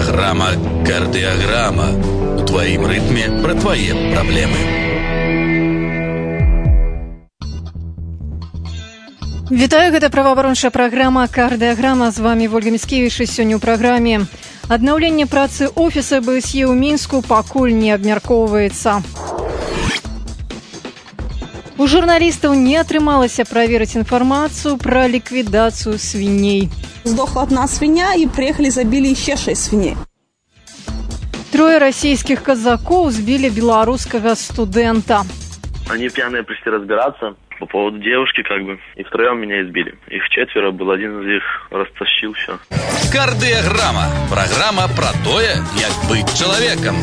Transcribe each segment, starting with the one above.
Программа «Кардиограмма». У твоим ритме про твои проблемы. Вітаю, гэта праваабарончая праграма «Кардыаграма». З вами Ольга Міцкевіч. І сёння ў праграме. Аднаўленне працы офіса БСЕ ў Мінску пакуль не абмяркоўваецца. У журналістаў не атрымалася праверыць інфармацыю пра ліквідацыю свіней. Сдохла одна свинья, и приехали, забили еще 6 свиней. 3 расійскіх казакоў збілі беларускага студэнта. Они пьяные пришли разбираться по поводу девушки, и втроем меня избили. Их 4 был, один из них растащил все. Кардиограмма. Программа про тое, як быць чалавекам.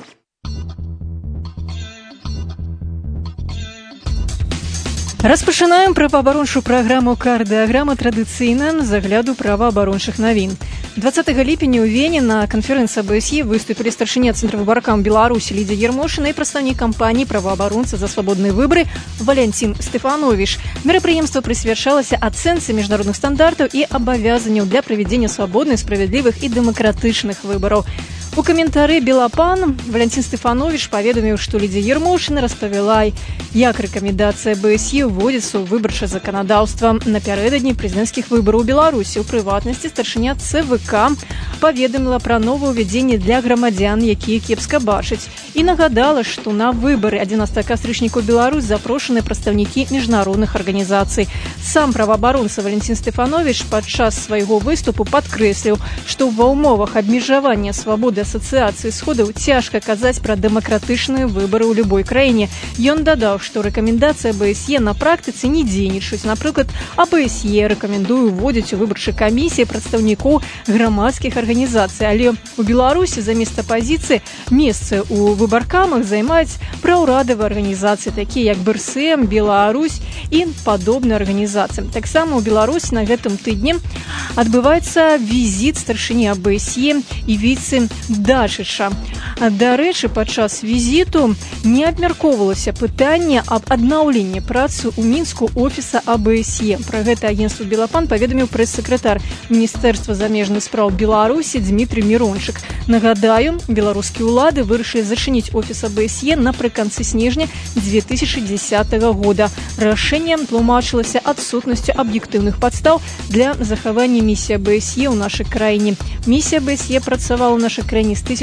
Распачынаем праваабарончую праграму «Кардыаграма» традыцыйна з агляду праваабарончых навін. 20 ліпеня ў Вене на канферэнцыі БСЕ выступілі старшыня Цэнтра выбаркам Беларусі Лідзія Ермошына і прадстаўнік кампаніі «Праваабаронцы за свабодныя выбары» Валянцін Стэфановіч. Мерапрыемства прысвячалася ацэнцы міжнародных стандартаў і абавязанняў для правядзення свабодных, справядлівых і дэмакратычных выбараў. У каментары «Белапан» Валянцін Стэфановіч паведаміў, што Лідзія Ермошына распавяла, як рэкамендацыя БСЕ ўводзіцца ў выбарчае заканадаўства напярэдадні прэзідэнцкіх выбараў у Беларусі. У прыватнасці старшыня ЦВК паведаміла пра новае ўвядзенне для грамадзян, якія кепска бачаць, і нагадала, што на выбары 11 кастрычніка ў Беларусь запрошаны прадстаўнікі міжнародных арганізацый. Сам праваабаронца Валянцін Стэфановіч падчас свайго выступу падкрэсліў, што ва ўмовах абмежавання свабоды асацыяцыі сходаў цяжка казаць пра дэмакратычныя выбары ў любой краіне. Ён дадаў, што рэкамендацыя БСЕ на практыцы не дзейнічаюць. Напрыклад, АБСЕ рэкамендуе ўводзіць у выбарчай камісіі прадстаўнікоў грамадскіх арганізацый, але у Беларусі замест апазіцыі месцы ў выбаркамах займаюць праўрадавыя арганізацыі, такія як БРСМ, Беларусь і падобныя арганізацыі. Таксама ў Беларусі на гэтым тыдні адбываецца візіт старшыні АБСЕ і віцэ-дачыча. Дарэчы, падчас візіту не абмяркоўвалася пытанне аб аднаўленні працы ў Мінску офіса АБСЕ. Пра гэта агенцтву «Белапан» паведаміў прэс-сакратар Міністэрства замежных спраў Беларусі Дмітрый Мірончык. Нагадаю, беларускія ўлады вырашылі зачыніць офіс АБСЕ напрыканцы снежня 2010 года. Рашэнне тлумачылася адсутнасцю аб'ектыўных падстаў для захавання місіі АБСЕ ў нашай краіне. Місія АБСЕ працавала ў нашай краіне з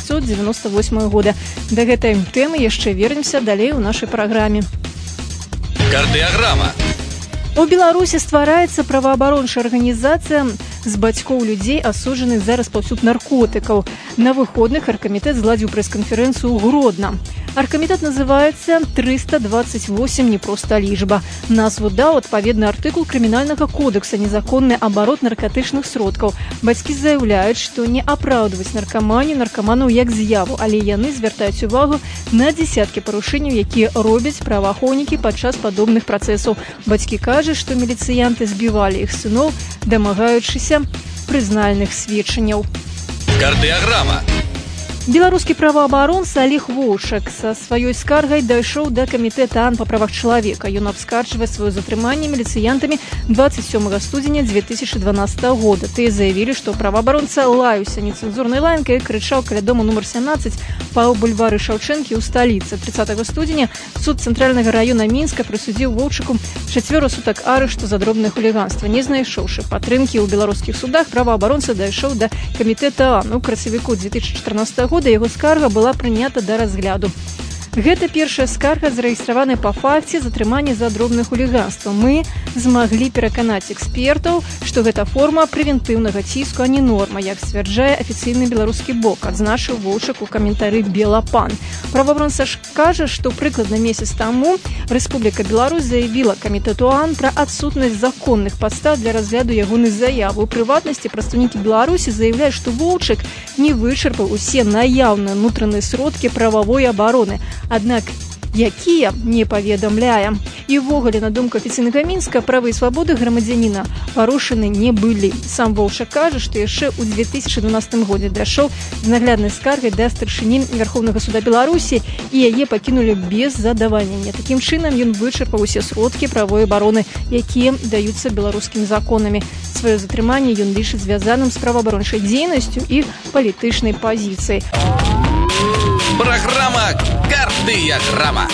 1998 года. Да гэтай тэмы яшчэ вернемся далей у нашай праграме. Кардыаграма. У Беларусі ствараецца праваабарончая арганізацыя з бацькоў людзей, асуджаных за распаўсюд наркотыкаў. На выходных аргкамітэт зладзіў прэс-канферэнцыю ў Гродна. Аргкамітэт называецца 328, не проста лічба. Назву даў адпаведны артыкул крымінальнага кодекса «Незаконны абарот наркотычных сродкаў». Бацькі заяўляюць, што не апраўдваюць наркаманаў як з'яву, але яны звяртаюць увагу на дзесяткі парушэнняў, якія робяць праваахоўнікі падчас падобных працэсаў. Бацькі кажуць, што міліцыянты збівалі іх сыноў, дамагаючыся прызнальных сведчанняў. Кардыаграма. Беларускі праваабаронца Олег Воўчак са сваёй скаргай дайшоў да камітэта АН па правах чалавека. Ён абскарджвае сваё затрыманне міліцыянтамі 27 студзеня 2012 года. Тыя заявілі, што праваабаронца лаяўся нецэнзурнай лаянкай і крычаў каля дома нумар 17 па бульвары Шаўчэнкі ў сталіцы. 30 студзеня суд цэнтральнага раёна Мінска прысудзіў Воўчаку 4 сутак арышту за дробнае хуліганства. Не знайшоўшы падтрымкі ў беларускіх судах, праваабаронца дайшоў да камітэта АН. У красавіку 2014 года яго скарга была прынята да разгляду. Гэта першая скарга, зарэгістраваная па факце затрымання за дробнае хуліганства. Мы змаглі пераканаць экспертаў, што гэта форма прэвентыўнага ціску, а не норма, як сцвярджае афіцыйны беларускі бок, адзначыў Воўчак у каментары «Белапан». Праваабаронца кажа, што прыкладна месяц таму Рэспубліка Беларусь заявіла камітэту АН пра адсутнасць законных падстаў для разгляду ягонай заявы. У прыватнасці прадстаўнікі Беларусі заяўляюць, што Воўчак не вычарпаў усе наяўныя ўнутраныя сродкі прававой абароны. Аднак якія не паведамляе. І ўвогуле, на думку афіцыйнага Мінска, правы і свабоды грамадзяніна парушаны не былі. Сам Волшак кажа, што яшчэ ў 2012 годзе дайшоў з нагляднай скаргай да старшыні Верховнага суда Беларусі і яе пакінулі без задавальнення. Такім чынам ён вычарпаў усе сродкі правой абароны, якія даюцца беларускімі законамі. Сваё затрыманне ён лічыць звязаным з праваабарончай дзейнасцю і палітычнай пазіцыяй. Программа «Кардыяграма».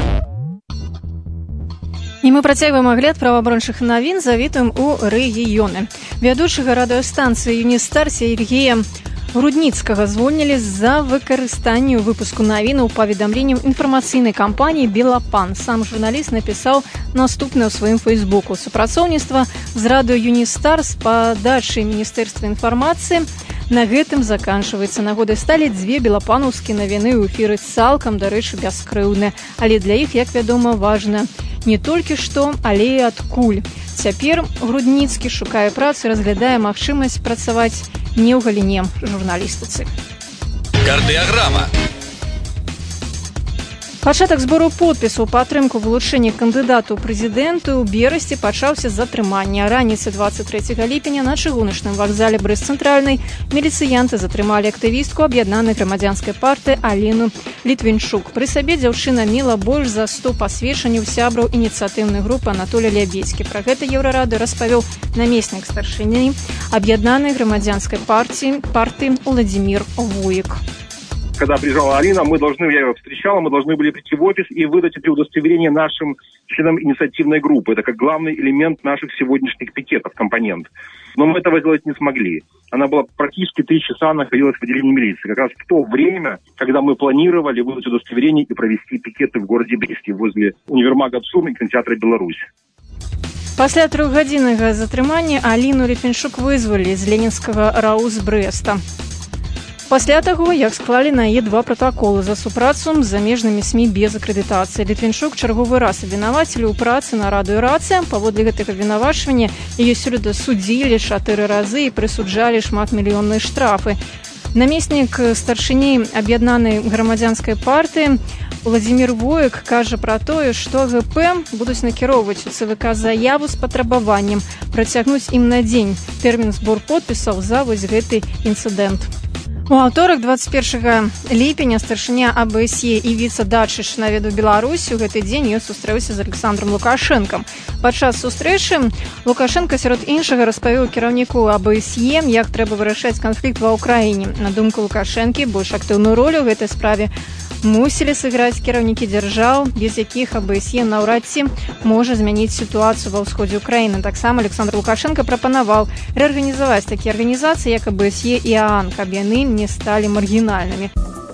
І мы працягваем агляд праваабарончых навін, завітуем у рэгіёны. Вядучага радыёстанцыі «Юністар» Сергея Грудніцкага звольнілі за выкарыстанне ў выпуску навінаў паведамленнем інфармацыйнай кампаніі «Белапан». Сам журналіст напісаў наступнае ў сваім фейсбуку. Супрацоўніцтва з радыё «Юністар» з падачай Міністэрства інфармацыі на гэтым заканчваецца. Нагодай сталі дзве белапанаўскія навіны ў эфіры цалкам, дарэчы, бяскрыўныя. Але для іх, як вядома, важна не толькі што, але і адкуль. Цяпер Грудніцкі шукае працу, разглядае магчымасць працаваць не ў галіне журналістыцы. Кардыяграма. Пачатак збору подпісаў падтрымку вылучэння кандыдату ў прэзідэнты ў берасці пачаўся з затрымання. Раніцай 23 ліпеня на чыгуначным вакзале Брэст-цэнтральнай міліцыянты затрымалі актывістку аб'яднанай грамадзянскай партыі Аліну Літвінчук. Пры сабе дзяўчына мела больш за 100 пасведчанняў сябраў ініцыятыўнай групы Анатолій Лябедзькі. Пра гэта Еўрарады распавёў намеснік старшыні аб'яднанай грамадзянскай партыі Владимир Вуйк. Когда приезжала Алина, я ее встречала, мы должны были прийти в офис и выдать это удостоверение нашим членам инициативной группы. Это как главный элемент наших сегодняшних пикетов, компонент. Но мы этого сделать не смогли. Она была практически 3 часа, находилась в отделении милиции. Как раз в то время, когда мы планировали выдать удостоверение и провести пикеты в городе Бресте возле универмага «Абсурд» и кинотеатра «Беларусь». Пасля 3-гадзіннага затрымання Аліну Літвінчук вызвалілі з ленінскага РАУ з Брэста. Пасля таго, як склалі на яе 2 пратаколы за супрацу з замежнымі СМІ без акрэдытацыі. Літвінчук чарговы раз абвінавацілі ў працы на радыё «Рацыя». Паводле гэтага абвінавачвання яе сёлета судзілі 4 разы і прысуджалі шматмільённыя штрафы. Намеснік старшыні аб'яднанай грамадзянскай партыі Владимир Вуйк кажа пра тое, што АГП будуць накіроўваць у ЦВК заяву з патрабаваннем працягнуць ім на дзень тэрмін збор подпісаў за вось гэты інцыдэнт. У аўторак 21 ліпеня старшыня АБСЕ і віцэ-дачыш наведаў Беларусь. У гэты дзень ён сустрэўся з Александром Лукашэнкам. Падчас сустрэчы Лукашенко сярод іншага распавёў кіраўніку АБСЕ, як трэба вырашаць канфлікт ва ўкраіне. На думку Лукашэнкі, больш актыўную ролю ў гэтай справе мусілі сыграць кіраўнікі дзяржаў, без якіх АБСЕ наўрад ці можа змяніць сітуацыю ва ўсходзе ўкраіны. Таксама Александр Лукашенко прапанаваў рэарганізаваць такія арганізацыі, як АБСЕ і ААН, каб яны не сталі маргінальнымі.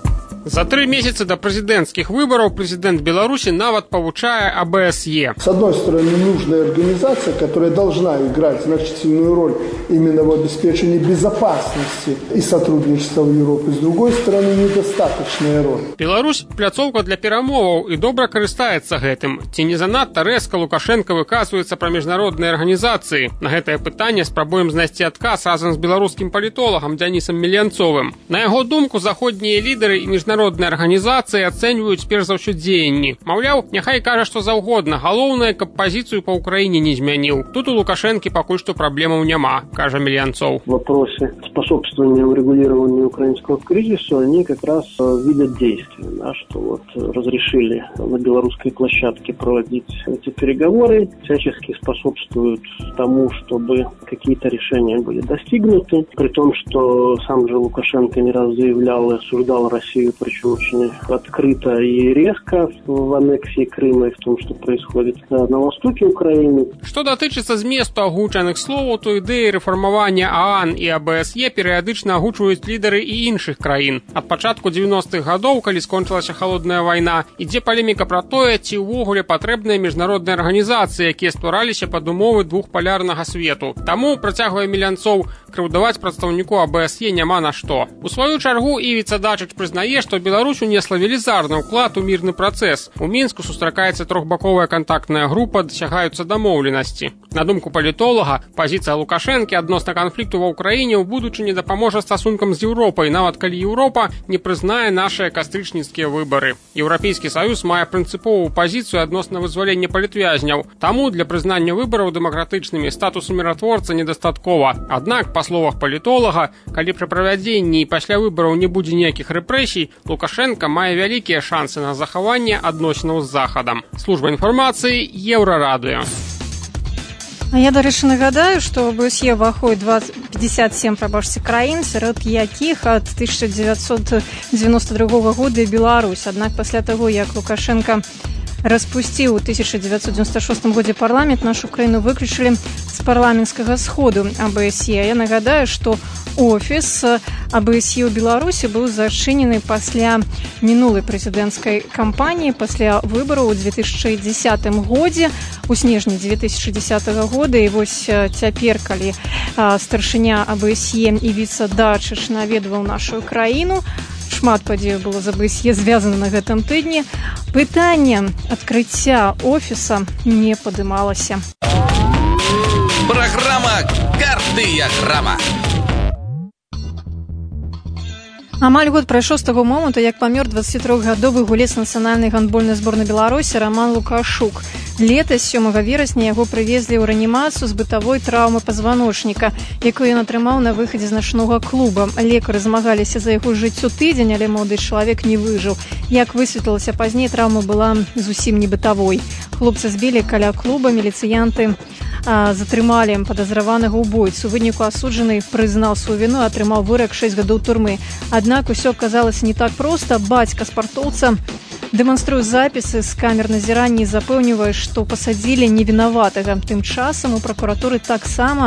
За 3 месяца до президентских выборов президент Беларуси нават повучае АБСЕ. С одной стороны, нужная организация, которая должна играть значительную роль именно в обеспечении безопасности и сотрудничества в Европе. С другой стороны, недостаточная роль. Беларусь – пляцоўка для перамоваў і добра карыстаецца гэтым. Ці не занадта рэзка Лукашенко выказваецца пра міжнародныя арганізацыі? На гэтае пытанне спрабуем знайсці адказ разам з беларускім палітолагам Дзянісам Мельянцовым. На яго думку, заходнія лідары і міжнародныя арганізацыі ацэньваюць перш за ўсё дзеянні. Маўляў, няхай кажа што заўгодна, галоўнае, каб пазіцыю па ўкраіне не змяніў. Тут у Лукашэнкі пакуль што праблемаў няма, кажа Мельянцов. В вопросе способствования урегулированию украинского кризиса они как раз видят действия, да, что вот разрешили на белорусской площадке проводить эти переговоры, всячески способствуют тому, чтобы какие-то решения были достигнуты, при том, что сам же Лукашенко не раз заявлял и осуждал Россию, причем очень открыто и резко в аннексии Крыма и в том, что происходит на востоке Украины. Што датычыцца зместу агучаных словаў, то ідэі рэфармавання ААН і АБСЕ перыядычна агучваюць лідары і іншых краін. Ад пачатку 90-х гадоў, калі скончылася халодная вайна, ідзе палеміка пра тое, ці ўвогуле патрэбныя міжнародныя арганізацыі, якія ствараліся пад умовы двухпалярнага свету. Таму, працягвае Мельянцов, крыўдаваць прадстаўніку АБСЕ няма на што. У сваю чаргу і віцэ-дачыч прызнае, што Беларусь унесла велізарны ўклад у мірны працэс. У Мінску сустракаецца трохбаковая кантактная група, дасягаюцца дамоўленасці. На думку палітолага, пазіцыя Лукашэнкі адносна канфлікту ва ўкраіне ў будучыні дапаможа стасункам з Еўропай, нават калі Еўропа не прызнае нашыя кастрычніцкія выбары. Еўрапейскі саюз мае прынцыповую пазіцыю адносна вызвалення палітвязняў. Таму для прызнання выбараў дэмакратычнымі статусу міратворца недастаткова. Аднак, па словах палітолага, калі пры правядзенні і пасля выбараў не будзе ніякіх рэпрэсій, Лукашенко мае вялікія шансы на захаванне адносінаў з Захадам. Служба інфармацыі Еўрарадыё. Я, дарэчы, нагадаю, што в ОБСЕ ўваходзіць 57 краін, сярод якіх ад 1992 года Беларусь. Аднак пасля таго, як Лукашенко распусціў у 1996 годзе парламент, нашу краіну выключылі з парламенцкага сходу ОБСЕ. Я нагадаю, што офіс ОБСЕ ў Беларусі быў зачынены пасля мінулай прэзідэнцкай кампаніі, пасля выбараў у 2010 годзе, у снежні 2010 года. І вось цяпер, калі старшыня ОБСЕ Івіца Дачыч наведваў нашу краіну, шмат падзеяў было з ОБСЕ звязана на гэтым тыдні, пытанне адкрыцця офіса не падымалася. Программа «Кардыяграма». Амаль год прайшоў з таго моманту, як памёр 23гадовы гулец нацыянальнай гандбольнай зборнай Беларусі Роман Лукашук. Летась 7 верасня яго прывезлі ў рэанімацыю з бытавой траўмы пазваночніка, якую ён атрымаў на выхадзе з начнога клуба. Лекары змагаліся за яго жыццё тыдзень, але молоды чалавек не выжыў. Як высветлілася пазней, траўма была зусім не бытавой. Хлопца збілі каля клуба, міліцыянты затрымалі падазраванага ўбойцу. У выніку асуджаны прызнаў сваю віну і атрымаў вырак 6 гадоў турмы. Аднак усё аказалася не так проста. Бацька спартоўца дэманструе запісы з камер назірання і запэўнівае, што пасадзілі невінаватага. Тым часам у пракуратуры таксама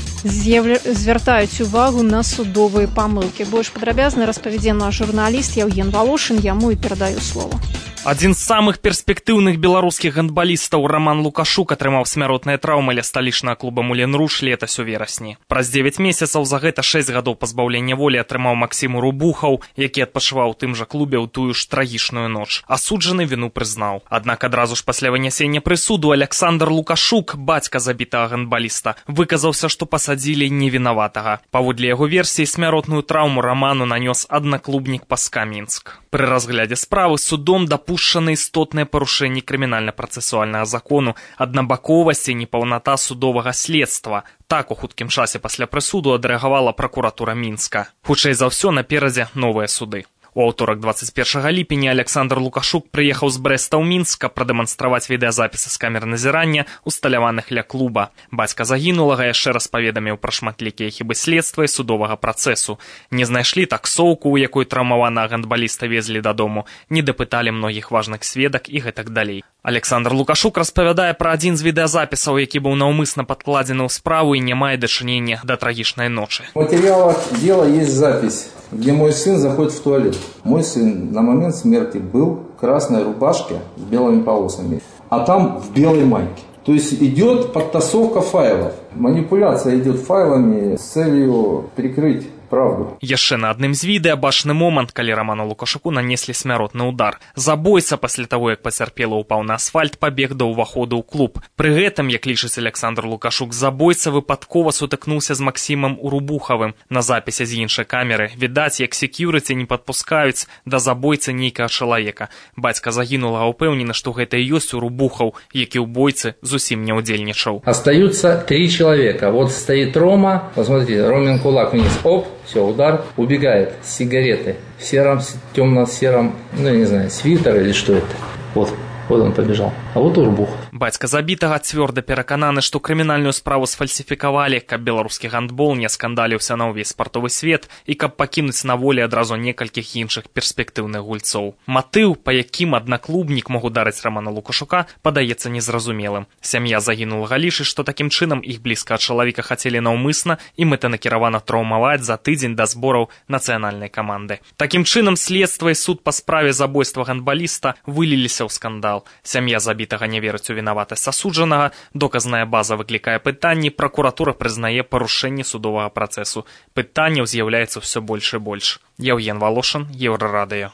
звяртаюць увагу на судовыя памылкі. Больш падрабязна распавядзе наш журналіст Яўген Валошын, яму і перадаю слово. Адзін з самых перспектыўных беларускіх гандбалістаў Роман Лукашук атрымаў смяротныя траўмы ля сталічнага клуба «Мулен Руж» летась у верасні. Праз 9 месяцаў за гэта 6 гадоў пазбаўлення волі атрымаў Максім Урубухаў, які адпачываў у тым жа клубе ў тую ж трагічную ноч. Асуджаны віну прызнаў. Аднак адразу ж пасля вынясення прысуду Александр Лукашук, бацька забітага гандбаліста, выказаўся, што пасадзілі невінаватага. Паводле яго версіі, смяротную траўму Роману нанёс аднаклубнік ПАСКа Мінск. Пры разглядзе справы судом дапушчаны істотныя парушэнні крымінальна-працэсуальнага закону, аднабаковасць і непаўната судовага следства. Так у хуткім часе пасля прысуду адрэагавала пракуратура Мінска. Хутчэй за ўсё наперадзе новыя суды. У аўторак 21 ліпеня Александр Лукашук прыехаў з Брэста ў Мінск, каб прадэманстраваць відэазапісы з камер назірання, усталяваных ля клуба. Бацька загінулага яшчэ раз паведаміў пра шматлікія хібы следства і судовага працэсу. Не знайшлі таксоўку, у якой траўмаванага гандбаліста везлі дадому, не дапыталі многіх важных сведак і гэтак далей. Александр Лукашук распавядае пра адзін з відэазапісаў, які быў наўмысна падкладзены ў справу і не мае дачынення да трагічнай ночы. В материалах дела есть запись, где мой сын заходит в туалет. Мой сын на момент смерти был в красной рубашке с белыми полосами, а там в белой майке. То есть идет подтасовка файлов. Манипуляция идет файлами с целью прикрыть правду. Яшчэ на адным з відэа бачны момант, калі Роману Лукашуку нанеслі смяротны удар. Забойца пасля таго, як пацярпелы ўпаў на асфальт, пабег да ўваходу ў клуб. Пры гэтым, як лічыць Александр Лукашук, забойца выпадкова сутыкнуўся з Максімам Урубухавым. На запісе з іншай камеры відаць, як секьюрыці не падпускаюць да забойцы нейкага чалавека. Бацька загінулага ўпэўнены, што гэта і ёсць Урубухаў, які ў бойцы зусім не ўдзельнічаў. Остаются 3 человека. Вот стоит Рома, посмотрите, Ромин кулак вниз, оп, все, удар, убегает с сигареты в сером, темно-сером, ну я не знаю, свитер или что это. Вот он побежал. А вот Урбух. Бацька забітага цвёрда перакананы, што крымінальную справу сфальсіфікавалі, каб беларускі гандбол не скандаліўся на ўвесь спартовы свет і каб пакінуць на волі адразу некалькіх іншых перспектыўных гульцоў. Матыў, па якім аднаклубнік мог ударыць Романа Лукашука, падаецца незразумелым. Сям'я загінулага лічыць, што такім чынам іх блізкага чалавека хацелі наўмысна і мэтанакіравана траўмаваць за тыдзень да збораў нацыянальнай каманды. Такім чынам следства і суд па справе забойства гандбаліста выліліся ў скандал. Сям'я забітага не верыць у вінаватасць асуджанага, доказная база выклікае пытанні, пракуратура прызнае парушэнне судовага працэсу. Пытанняў з'яўляецца ўсё больш і больш. Яўген Валошын, Еўрарадыё.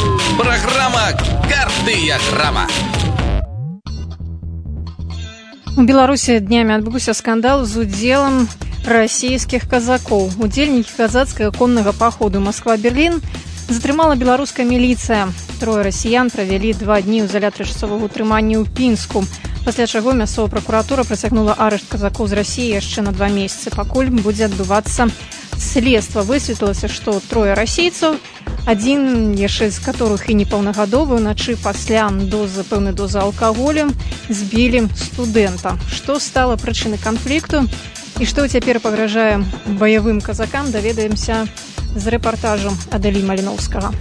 Программа «Кардыяграма». У Беларусі днямі адбыўся скандал з удзелам расійскіх казакоў. Удзельнікі казацкага коннага паходу Москва-Берлін затрымала беларуская міліцыя. 3 расіян правялі 2 дні ў изолятары часовага утрымання ў Пінску, пасля чаго мясцовая пракуратура працягнула арышт казакоў з Расіі яшчэ на 2 месяцы, пакуль будзе адбывацца следства. Высветлілася, што 3 расійцаў, адзін яшчэ з которых і непаўнагадовы, уначы пасля пэўнай дозы алкаголю збілі студэнта. Што стала прычынай канфлікту і што цяпер пагражае баявым казакам, даведаемся з рэпартажам Адэлі Маліноўскага.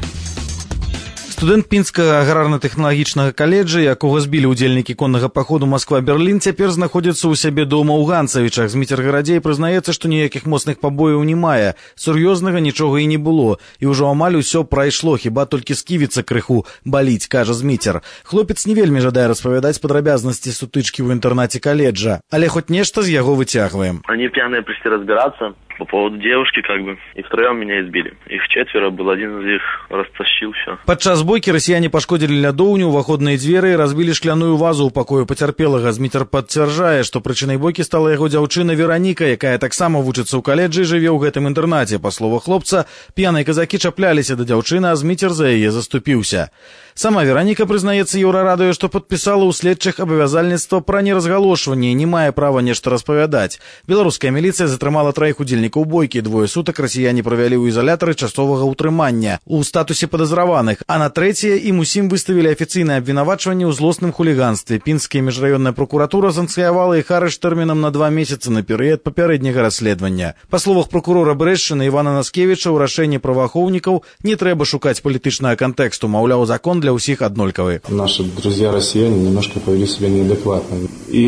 Студэнт Пінскага аграрна-тэхналагічнага каледжа, якога збілі ўдзельнікі коннага паходу Москва-Берлін, цяпер знаходзіцца ў сябе дома ў Ганцавічах. Зміцер-Гарадзей прызнаецца, што ніякіх моцных пабояў не мае. Сур'ёзнага нічога і не было. І ўжо амаль усё прайшло, хіба толькі сківіца крыху баліць, кажа Зміцер. Хлопец не вельмі жадае распавядаць падрабязнасці сутычкі ў інтэрнаце каледжа, але хоць нешта з яго выцягваем. Они пьяные пришли разбираться по поводу девушки, и втроем меня избили. Их 4, был один из них растащил все. Падчас бойкі расіяне пашкодзілі лядоўню, уваходныя дзверы і разбілі шкляную вазу ў пакоі пацярпелага. Зміцер пацвярджае, што прычынай бойкі стала яго дзяўчына Вераніка, якая таксама вучыцца ў каледжы і жыве ў гэтым інтэрнаце. Па словах хлопца, п'яныя казакі чапляліся да дзяўчыны, а Зміцер за яе заступіўся. Сама Вераніка прызнаецца Еўрарадыё, што падпісала ў следчых абавязальніцтва пра неразгалошванне і не мае права нешта распавядаць. Беларуская міліцыя затрымала 3 удзельнікаў бойкі. 2 сутак расіяне правялі ў изолятары часовага ўтрымання у статусе падазраваных, а на 3 ім усім выставілі афіцыйнае абвінавачванне ў злосным хуліганстве. Пінская міжраённая прокуратура санкцыявала іх арышт тэрмінам на 2 месяцы на перыяд папярэдняга расследавання. Па словах прокурора Брэшчыны Івана Наскевіча, ў рашэнні праваахоўнікаў не трэба шукаць палітычнага кантэксту, маўляў, закон для всех однольковые. Наши друзья-россияне немножко повели себя неадекватно.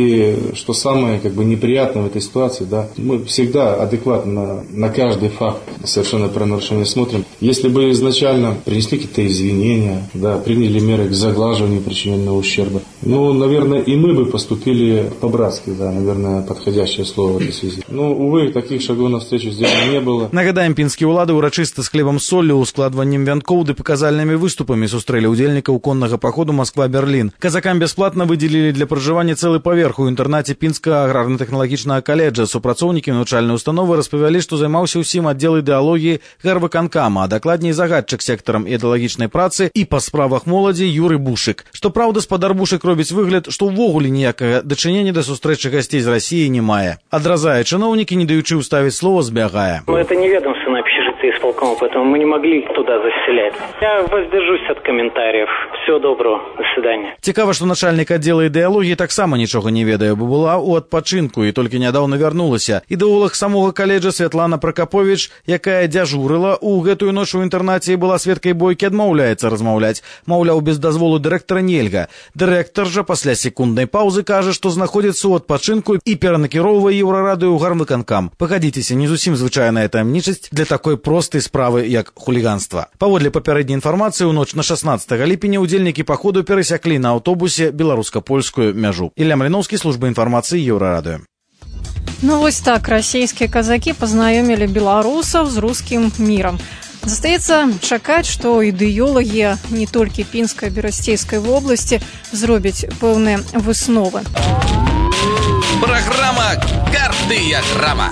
И что самое неприятное в этой ситуации, мы всегда адекватно на каждый факт совершенно правонарушения смотрим. Если бы изначально принесли какие-то извинения, приняли меры к заглаживанию причиненного ущерба, наверное, и мы бы поступили по-братски, наверное, подходящее слово в этой связи. Увы, таких шагов навстречу сделано не было. Нагадаем, пінскія ўлады урачыста з хлебам соллю, ускладваннем вянкоў ды паказальнымі выступамі сустрэлі удзельнікаў коннага паходу Москва-Берлін. Казакам бясплатна выдзелілі для пражывання цэлы паверх у інтэрнаце Пінскага аграрна-тэхналагічнага каледжа. Супрацоўнікі навучальнай установы распавялі, што займаўся ўсім аддзел ідэалогіі гарвыканкама, а дакладней загадчык сектарам ідэалагічнай працы і па справах моладзі Юры Бушык. Што праўда, спадар Бушык робіць выгляд, што ўвогуле ніякага дачынення да сустрэчы гасцей з Расіі не мае. Адразае чыноўнікі, не даючы ўставіць слова, збягае. Это неведомственное общежитие исполкома, поэтому мы не могли туда заселять. Я воздержусь от комментариев. Всего доброго. До свидания. Цікава, што начальнік аддзела ідэалогіі таксама нічога не ведае, бо была ў адпачынку і толькі нядаўна вярнулася. Ідэолог самога каледжа Святлана Пракаповіч, якая дзяжурыла ў гэтую ноч у інтэрнаце і была сведкай бойкі, адмаўляецца размаўляць. Маўляў, без дазволу дырэктара нельга. Дырэктар жа пасля секунднай паўзы кажа, што знаходзіцца ў адпачынку і перанакіроўвае Еўрарадыё ў гарвыканкам. Пагадзіцеся, не зусім звычайная таямнічасць для такой простай справы, як хуліганства. Паводле папярэдняй інфармацыі, у ноч на 16 ліпеня удзельнікі паходу перасяклі на аўтобусе беларуска-польскую мяжу. Ілля Маліноўскі, служба інфармацыі Еўрарадыё. Вось так расійскія казакі пазнаёмілі беларусаў з рускім мірам. Застаецца чакаць, што ідэолагі не толькі Пінскай, Берасцейскай вобласці зробяць пэўныя высновы. Праграма «Кардыяграма».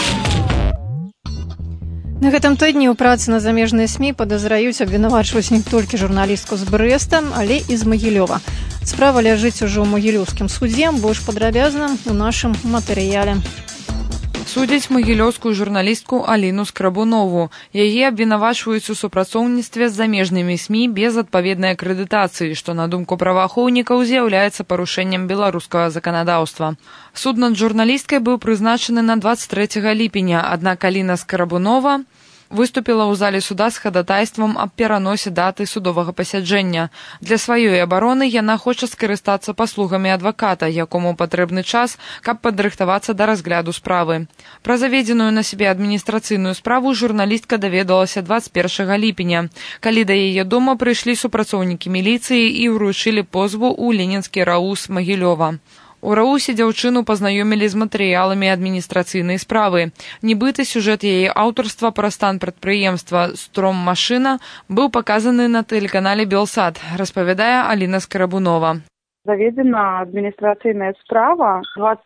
На гэтым тыдні ў працы на замежныя СМІ падазраюць абвінавачваць не толькі журналістку з Брэста, але і з Магілёва. Справа ляжыць ужо ў магілёўскім судзе, больш падрабязна ў нашым матэрыяле. Судзяць магілёўскую журналістку Аліну Скрабунову. Яе абвінавачваюць у супрацоўніцтве з замежнымі СМІ без адпаведнай акрэдытацыі, што, на думку праваахоўнікаў, з'яўляецца парушэннем беларускага заканадаўства. Суд над журналісткай быў прызначаны на 23 ліпеня, аднак Аліна Скрабунова выступіла ў зале суда з хадатайствам аб пераносе даты судовага пасяджэння. Для сваёй абароны яна хоча скарыстацца паслугамі адваката, якому патрэбны час, каб падрыхтавацца да разгляду справы. Пра заведзеную на сябе адміністрацыйную справу журналістка даведалася 21 ліпеня, калі да яе дома прыйшлі супрацоўнікі міліцыі і ўручылі позву ў ленінскі РАУС Магілёва. У РАУСе дзяўчыну пазнаёмілі з матэрыяламі адміністрацыйнай справы. Нібыта сюжэт яе аўтарства пра стан прадпрыемства «Стром-машына» быў паказаны на тэлеканале «Белсат», распавядае Аліна Скрабунова. Заведена адміністрацыйная справа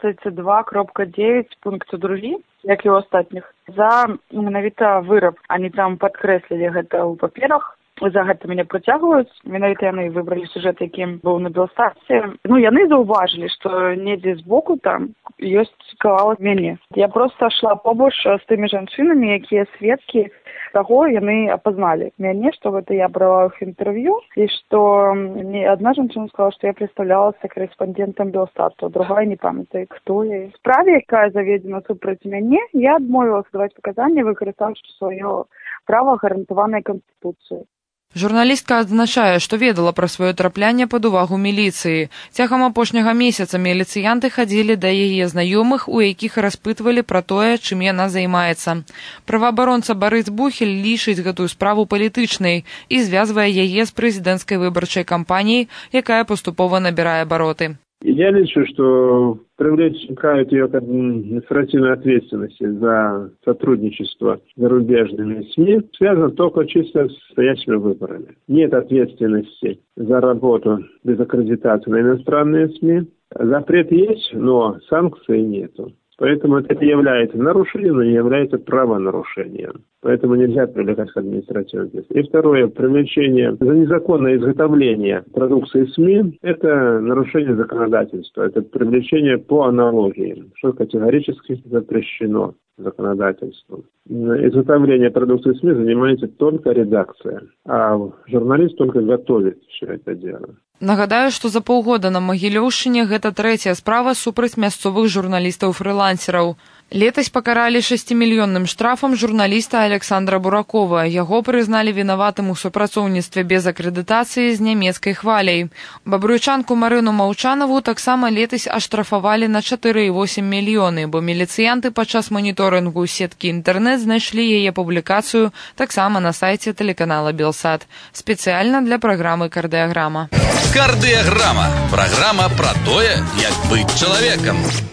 22.9 пункту 2, як і ў астатніх, за менавіта выраб. Они там падкрэслілі гэта ў паперах. За гэта мяне прыцягваюць. Менавіта яны выбралі сюжэт, якім быў на Белстаце. Яны заўважылі, што недзе збоку там ёсць кавалак мяне. Я проста шла побач з тымі жанчынамі, якія сведкі таго, яны апазналі мяне, што гэта я брала іх інтэрв'ю, і што адна жанчына сказала, што я прадстаўлялася корэспандэнтам Белстату, другая не памятаю, хто я. В справе, якая заведзена супраць мяне, я адмовілася даваць паказанні, выкарыстаўшы сваё права, гарантаванае Канстытуцыяй. Журналістка адзначае, што ведала пра сваё траплянне пад увагу міліцыі. Цягам апошняга месяца міліцыянты хадзілі да яе знаёмых, у якіх распытвалі пра тое, чым яна займаецца. Праваабаронца Барыс Бухель лічыць гэтую справу палітычнай і звязвае яе з прэзідэнцкай выбарчай кампаніяй, якая паступова набірае абароты. Я лечу, что привлекают ее к административной ответственности за сотрудничество с зарубежными СМИ связано только чисто с настоящими выборами. Нет ответственности за работу без аккредитации на иностранные СМИ. Запрет есть, но санкций нету. Поэтому это является нарушением, но не является правонарушением. Поэтому нельзя привлекать к административной ответственности. И второе, привлечение за незаконное изготовление продукции СМИ – это нарушение законодательства, это привлечение по аналогии, что категорически запрещено законодательством. Изготовление продукции СМИ занимается только редакция, а журналист только готовит все это дело. Нагадаю, што за паўгода на Магілёўшчыне гэта трэцяя справа супраць мясцовых журналістаў-фрылансераў. Летась пакаралі 6-мільённым штрафам журналіста Александра Буракова. Яго прызналі вінаватым у супрацоўніцтве без акрэдытацыі з нямецкай хваляй. Бабруйчанку Марыну Маўчанаву таксама летась аштрафавалі на 4,8 мільёны, бо міліцыянты падчас маніторынгу сеткі інтэрнэт знайшлі яе публікацыю таксама на сайце тэлеканала Белсат. Спецыяльна для праграмы «Кардыаграма». «Кардыаграма» – праграма пра тое, як быць чалавекам.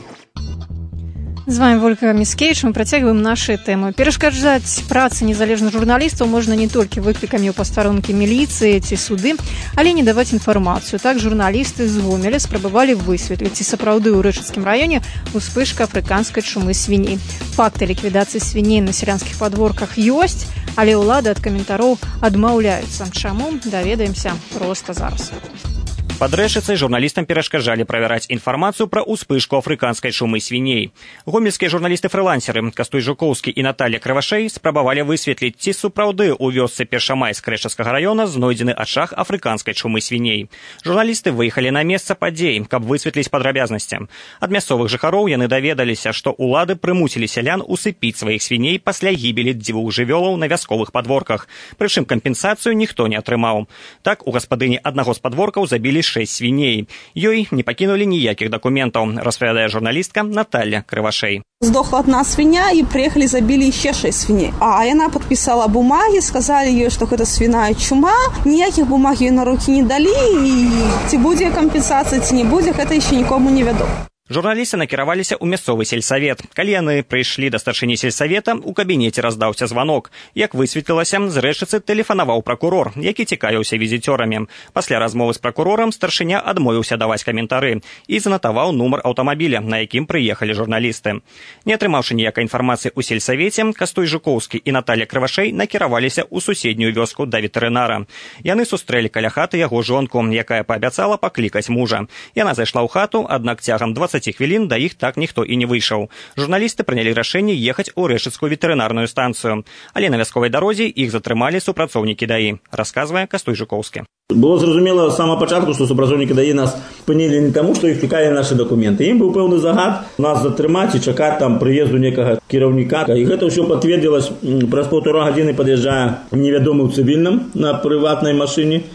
З вами Вольга Міскевіч, мы працягваем нашы тэмы. Перашкаджаць працы незалежных журналістаў можна не толькі выклікамі ў пастарункі міліцыі ці суды, але не даваць інфармацыю. Так журналісты з Гомеля спрабавалі высветліць, ці сапраўды ў Рэчыцкім раёне успышка афрыканскай чумы свіней. Факты ліквідацыі свіней на сялянскіх падворках ёсць, але ўлады ад каментароў адмаўляюцца. Чаму? Даведаемся проста зараз. Под Рэчыцай журналістам перашкаджалі правяраць інфармацыю пра ўспышку афрыканскай чумы свіней. Гомельскія журналісты-фрылансеры Кастуй Жукоўскі і Наталья Крывашэй спрабавалі высветліць, ці сапраўды ў вёсцы Першамайск Рэчыцкага раёна знойдзены ачаг афрыканскай чумы свіней. Журналісты выехалі на месца падзей, каб высветліць падрабязнасці. Ад мясцовых жыхароў яны даведаліся, што ўлады прымусілі сялян усыпіць сваіх свіней пасля гібелі 2 жывёлаў на вясковых падворках. Прычым кампенсацыю ніхто не атрымаў. Так, у гаспадыні аднаго з падворкаў забілі 6 свиней. Ёй не покинули никаких документов, распавядае журналистка Наталья Крывашэй. Сдохла одна свинья, и приехали, забили еще 6 свиней. А она подписала бумаги, сказали ей, что это свиная чума. Никаких бумаг ей на руки не дали, и ці будзе компенсация, ці не будзе, это еще никому не ведомо. Журналісты накіраваліся ў мясцовы сельсавет. Калі яны прыйшлі да старшыні сельсавета, у кабінеце раздаўся званок. Як высветлілася, з Рэчыцы тэлефанаваў пракурор, які цікавіўся візіцёрамі. Пасля размовы з пракурорам старшыня адмовіўся даваць каментары і занатаваў нумар аўтамабіля, на якім прыехалі журналісты. Не атрымаўшы ніякай інфармацыі ў сельсавеце, Кастуй Жукоўскі і Наталья Крывашэй накіраваліся ў суседнюю вёску да ветэрынара. Яны сустрэлі каля хаты яго жонку, якая паабяцала паклікаць мужа. Яна зайшла ў хату, аднак цягам 20 хвілін да іх так ніхто і не выйшаў. Журналісты прынялі рашэнне ехаць у Рэчыцкую ветэрынарную станцыю. Але на вясковай дарозе іх затрымалі супрацоўнікі ДАІ, расказвае Кастуй Жукоўскі. Было зразумела з самого пачатку, што супрацоўнікі ДАІ нас спынілі не таму, што іх цікавілі нашы дакументы. Ім быў пэўны загад нас затрымаць і чакаць там прыезду некага кіраўніка. І гэта ўсё пацвердзілася. Праз 1,5 гадзіны пад'язджае невядомы ў цывільным на прыватнай машыне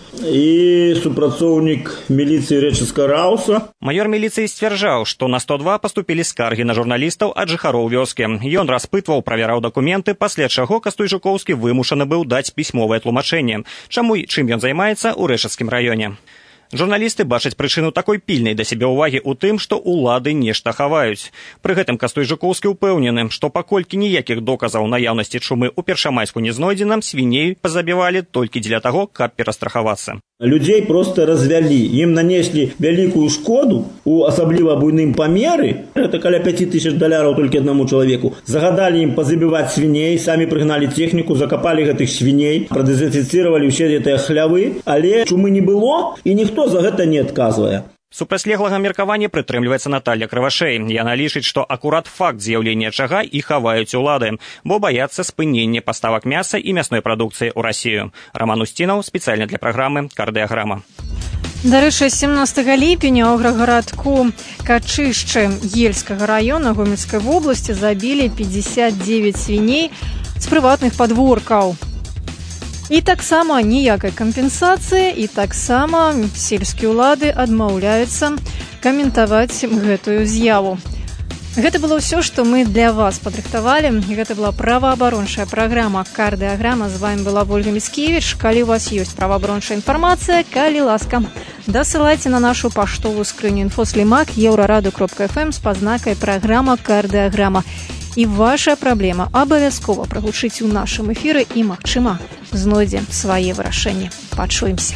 і супрацоўнік міліцыі Рэчыцкага рауса. Маёр міліцыі сцвярджаў, што на 102 паступілі скаргі на журналістаў ад жыхароў вёскі. Ён распытваў, правяраў дакументы, пасля чаго Кастуй Жукоўскі вымушаны быў даць пісьмовае тлумачэнне, чаму і чым ён займаецца ў Рэчыцкім раёне. Журналісты бачаць прычыну такой пільнай да сябе ўвагі ў тым, што ўлады нешта хаваюць. Пры гэтым Кастуй Жукоўскі ўпэўнены, што паколькі ніякіх доказаў наяўнасці чумы ў Першамайску не знойдзена, свіней пазабівалі толькі дзеля таго, каб перастрахавацца. Людзей просто развялі. Ім нанеслі вялікую шкоду у асабліва буйным памеры. Это каля $5000 толькі аднаму чалавеку. Загадалі ім пазабіваць свіней, самі прыгналі тэхніку, закапалі гэтых свіней, прадэзінфіцыравалі ўсе гэтыя хлявы, але чумы не было, і ніхто за гэта не адказвае. Супрацьлеглага меркавання прытрымліваецца Наталья Крывашэй. Яна лічыць, што акурат факт з'яўлення ачага і хаваюць улады, бо баяцца спынення паставак мяса і мясной прадукцыі ў Расію. Роман Устінаў спецыяльна для праграмы «Кардыаграма». Дарэчы, 17 ліпеня ў аграгарадку Качышчы Ельскага района Гомельскай вобласці забілі 59 свіней з прыватных падворкаў. І таксама ніякай кампенсацыі, і таксама сельскія ўлады адмаўляюцца каментаваць гэтую з'яву. Гэта было ўсё, што мы для вас падрыхтавалі. Гэта была праваабарончая праграма «Кардыаграма». З вами была Ольга Міцкевіч. Калі у вас ёсць праваабарончая інфармацыя, калі ласка, дасылайце на нашу паштовую скрыню info@euradio.fm з пазнакай «Праграма Кардыаграма». І ваша праблема абавязкова прагучыць у нашым эфіры і, магчыма, знойдзе свае вырашэнні. Пачуемся.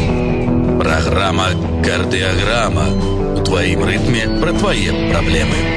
Праграма «Кардыаграма». У тваім рытме пра твае праблемы.